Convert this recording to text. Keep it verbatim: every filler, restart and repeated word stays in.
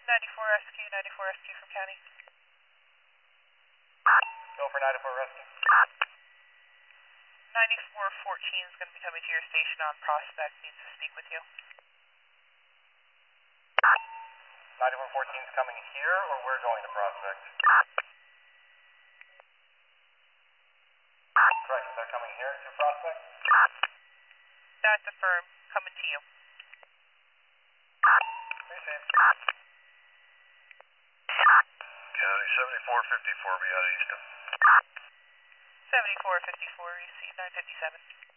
ninety-four rescue, ninety-four rescue from county. Go for ninety-four rescue. ninety-four fourteen is going to be coming to your station on Prospect, needs to speak with you. ninety-four fourteen is coming here, or we're going to Prospect? Correct, they're coming here to Prospect? That's affirmed, coming to you. Received. County seventy-four fifty-four, be out of Easton. seventy-four fifty-four, receive nine fifty-seven.